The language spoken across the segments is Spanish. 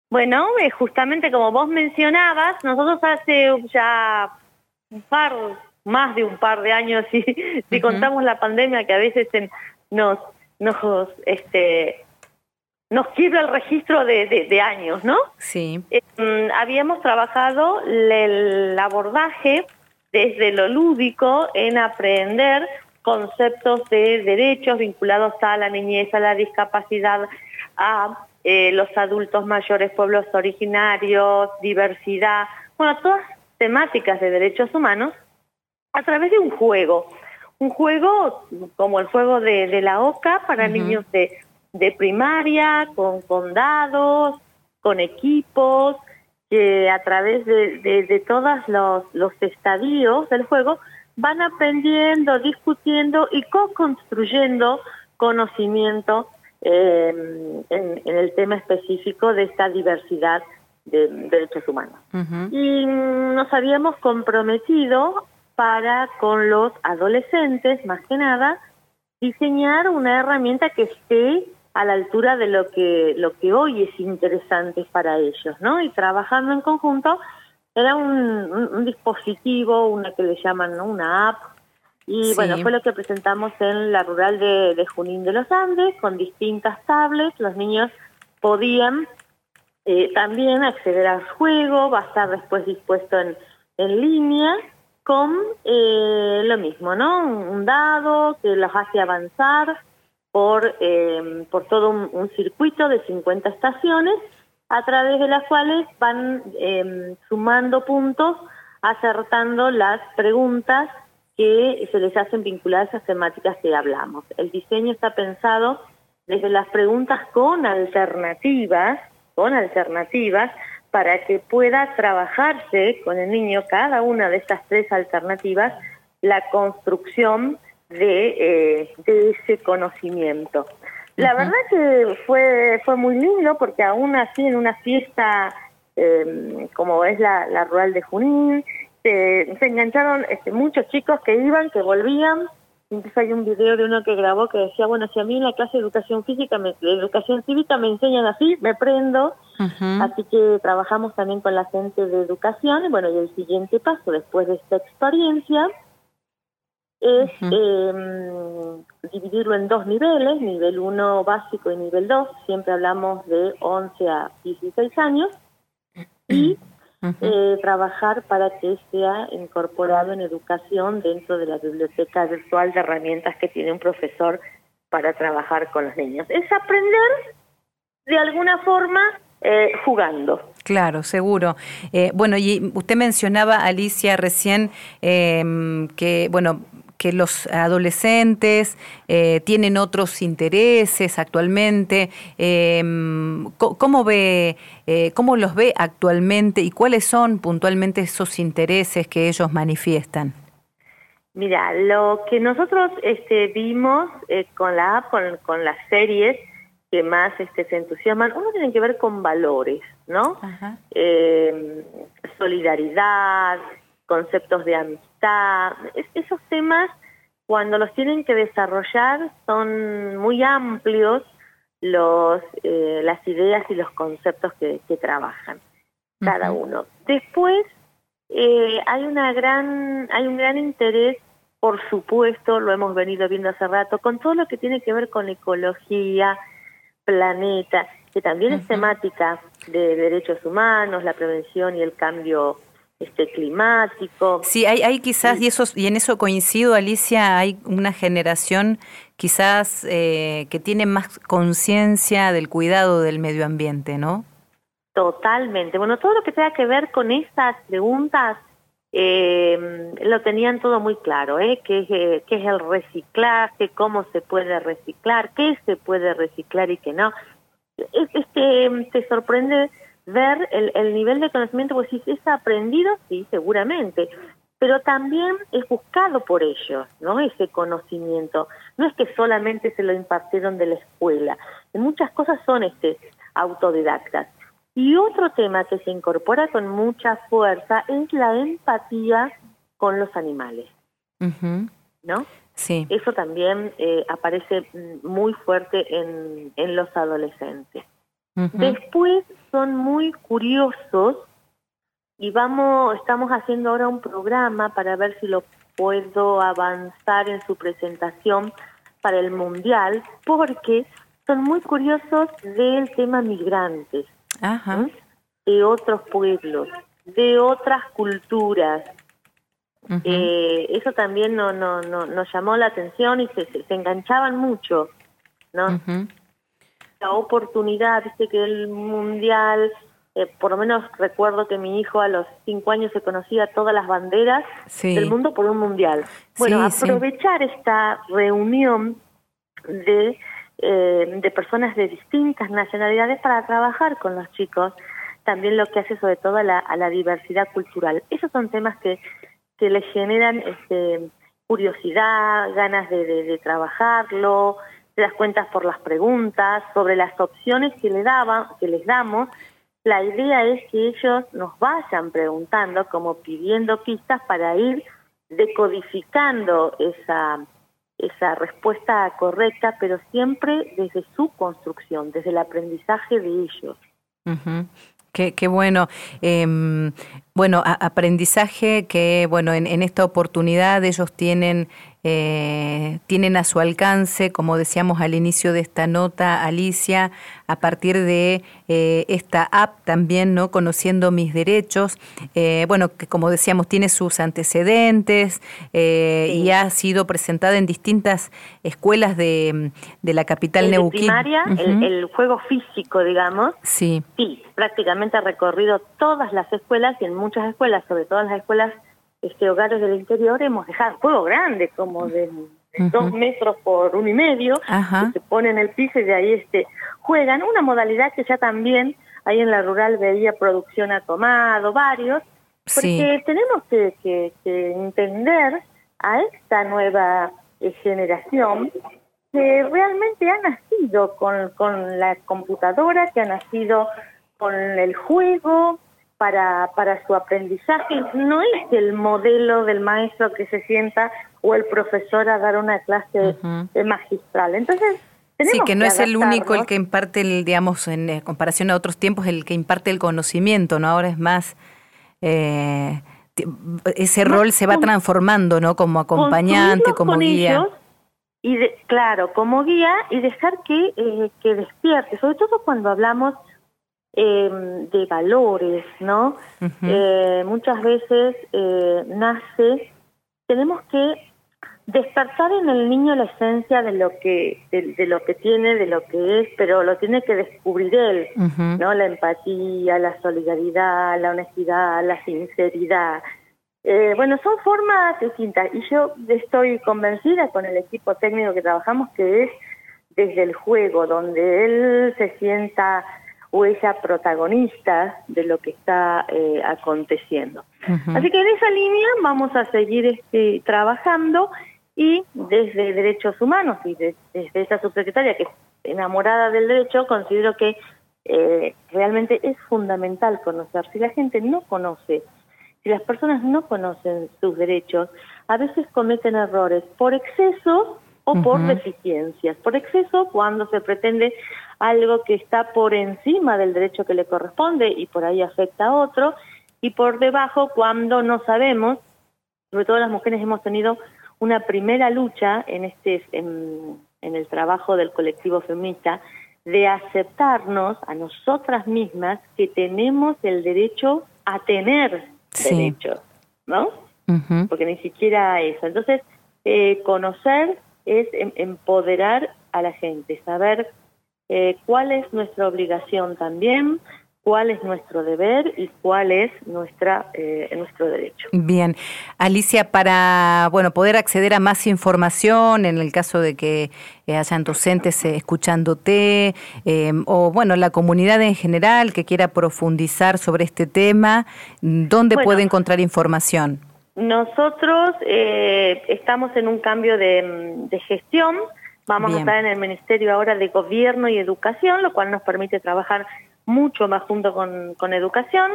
Bueno, justamente como vos mencionabas, nosotros hace ya más de un par de años, si contamos la pandemia, que a veces nos, nos, nos quiebra el registro de años, ¿no? Sí. Habíamos trabajado el abordaje desde lo lúdico en aprender conceptos de derechos vinculados a la niñez, a la discapacidad, a los adultos mayores, pueblos originarios, diversidad, bueno, todas temáticas de derechos humanos a través de un juego como el juego de la OCA para niños de primaria, con dados, con equipos, que a través de todos los estadios del juego van aprendiendo, discutiendo y co-construyendo conocimiento en el tema específico de esta diversidad de derechos humanos. Y nos habíamos comprometido para con los adolescentes, más que nada, diseñar una herramienta que esté a la altura de lo que hoy es interesante para ellos, ¿no? Y trabajando en conjunto, era un dispositivo, una que le llaman, ¿no?, una app, y bueno, fue lo que presentamos en la rural de Junín de los Andes, con distintas tablets. Los niños podían también acceder al juego, va a estar después dispuesto en línea, con lo mismo, ¿no? Un dado que los hace avanzar por todo un circuito de 50 estaciones, a través de las cuales van sumando puntos, acertando las preguntas que se les hacen vinculadas a esas temáticas que hablamos. El diseño está pensado desde las preguntas con alternativas, para que pueda trabajarse con el niño cada una de estas tres alternativas, la construcción de ese conocimiento. La verdad que fue muy lindo, porque aún así en una fiesta como es la rural de Junín, se engancharon muchos chicos que iban, que volvían. Incluso hay un video de uno que grabó que decía, bueno, si a mí en la clase de educación física, de educación cívica me enseñan así, me prendo. Así que trabajamos también con la gente de educación. Y bueno, y el siguiente paso después de esta experiencia es dividirlo en dos niveles, nivel 1 básico y nivel 2, siempre hablamos de 11 a 16 años, y trabajar para que sea incorporado en educación dentro de la biblioteca virtual de herramientas que tiene un profesor para trabajar con los niños. Es aprender de alguna forma jugando. Claro, seguro. Bueno, y usted mencionaba, Alicia, recién que los adolescentes tienen otros intereses actualmente. ¿Cómo los ve actualmente y cuáles son puntualmente esos intereses que ellos manifiestan? Mira, lo que nosotros vimos con la app, con las series que más se entusiasman, uno tiene que ver con valores, ¿no? Solidaridad, conceptos de amistad. Esos temas, cuando los tienen que desarrollar, son muy amplios las ideas y los conceptos que trabajan cada uno. Después hay un gran interés, por supuesto, lo hemos venido viendo hace rato, con todo lo que tiene que ver con ecología, planeta, que también es temática de derechos humanos, la prevención y el cambio climático. Sí, hay quizás, y en eso coincido, Alicia, hay una generación quizás que tiene más conciencia del cuidado del medio ambiente, ¿no? Totalmente. Bueno, todo lo que tenga que ver con estas preguntas lo tenían todo muy claro, qué es el reciclaje, cómo se puede reciclar, qué se puede reciclar y qué no. Te sorprende ver el nivel de conocimiento, pues si es aprendido, sí, seguramente, pero también es buscado por ellos, ¿no? Ese conocimiento. No es que solamente se lo impartieron de la escuela, en muchas cosas son autodidactas. Y otro tema que se incorpora con mucha fuerza es la empatía con los animales, ¿no? Sí. Eso también aparece muy fuerte en los adolescentes. Después son muy curiosos y estamos haciendo ahora un programa para ver si lo puedo avanzar en su presentación para el Mundial, porque son muy curiosos del tema migrantes, de otros pueblos, de otras culturas. Eso también nos llamó la atención y se enganchaban mucho, ¿no? La oportunidad, viste que el Mundial, por lo menos recuerdo que mi hijo a los 5 años se conocía todas las banderas del mundo por un Mundial. Bueno, aprovechar esta reunión de personas de distintas nacionalidades para trabajar con los chicos, también lo que hace sobre todo a la diversidad cultural. Esos son temas que les generan curiosidad, ganas de trabajarlo, te das cuenta por las preguntas, sobre las opciones que les damos. La idea es que ellos nos vayan preguntando, como pidiendo pistas para ir decodificando esa respuesta correcta, pero siempre desde su construcción, desde el aprendizaje de ellos. Qué bueno. Bueno, aprendizaje que, bueno, en esta oportunidad ellos tienen a su alcance, como decíamos al inicio de esta nota, Alicia, a partir de esta app también, ¿no? Conociendo mis derechos, bueno, que como decíamos tiene sus antecedentes y ha sido presentada en distintas escuelas de la capital neuquina. Primaria, el juego físico, digamos, sí, prácticamente ha recorrido todas las escuelas y en muchas escuelas, sobre todo en las escuelas hogares del interior, hemos dejado juego grande, como de 2 metros por 1,5 metros, que se pone en el piso y de ahí juegan. Una modalidad que ya también ahí en la rural veía producción ha tomado varios, porque tenemos que entender a esta nueva generación que realmente ha nacido con la computadora, que ha nacido con el juego, para su aprendizaje. No es el modelo del maestro que se sienta o el profesor a dar una clase magistral. Entonces, tenemos que no es el único el que imparte, digamos, en comparación a otros tiempos, el que imparte el conocimiento, ¿no? Ahora es más, ese rol se va transformando, ¿no? Como acompañante, como guía. Y como guía y dejar que despierte, sobre todo cuando hablamos de valores, ¿no? Muchas veces tenemos que despertar en el niño la esencia de lo que tiene, de lo que es, pero lo tiene que descubrir él, ¿no? La empatía, la solidaridad, la honestidad, la sinceridad. Bueno, son formas distintas y yo estoy convencida con el equipo técnico que trabajamos que es desde el juego, donde él se sienta o ella protagonista de lo que está aconteciendo. Así que en esa línea vamos a seguir trabajando y desde Derechos Humanos y desde esa subsecretaria que es enamorada del derecho, considero que realmente es fundamental conocer. Si la gente no conoce, si las personas no conocen sus derechos, a veces cometen errores por exceso o por deficiencias. Por exceso cuando se pretende algo que está por encima del derecho que le corresponde y por ahí afecta a otro, y por debajo cuando no sabemos. Sobre todo las mujeres hemos tenido una primera lucha en el trabajo del colectivo feminista de aceptarnos a nosotras mismas que tenemos el derecho a tener derechos, ¿no? Porque ni siquiera eso. Entonces, conocer es empoderar a la gente, saber cuál es nuestra obligación también, cuál es nuestro deber y cuál es nuestro derecho. Bien. Alicia, para poder acceder a más información en el caso de que hayan docentes escuchándote o la comunidad en general que quiera profundizar sobre este tema, ¿dónde puede encontrar información? Nosotros estamos en un cambio de gestión. Vamos a estar en el Ministerio ahora de Gobierno y Educación, lo cual nos permite trabajar mucho más junto con Educación,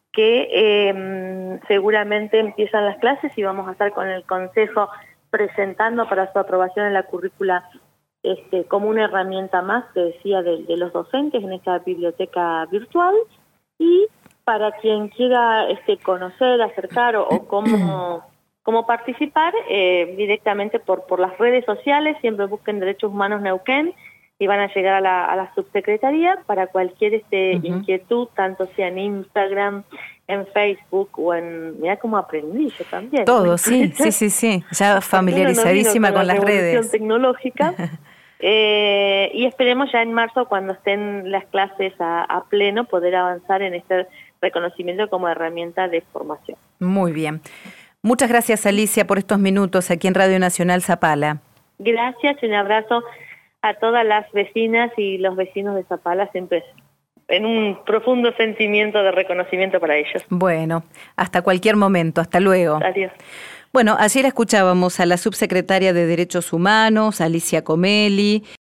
que seguramente empiezan las clases y vamos a estar con el Consejo presentando para su aprobación en la currícula como una herramienta más, te decía, de los docentes en esta biblioteca virtual, y para quien quiera conocer, acercar o cómo participar, directamente por las redes sociales, siempre busquen Derechos Humanos Neuquén y van a llegar a la subsecretaría para cualquier inquietud, tanto sea en Instagram, en Facebook o en... Mirá cómo aprendí yo también. Todo, sí, ya familiarizadísima con las redes. Tecnológica. Y esperemos ya en marzo, cuando estén las clases a pleno, poder avanzar en este reconocimiento como herramienta de formación. Muy bien. Muchas gracias, Alicia, por estos minutos aquí en Radio Nacional Zapala. Gracias y un abrazo a todas las vecinas y los vecinos de Zapala, siempre en un profundo sentimiento de reconocimiento para ellos. Bueno, hasta cualquier momento. Hasta luego. Adiós. Bueno, ayer escuchábamos a la subsecretaria de Derechos Humanos, Alicia Comelli.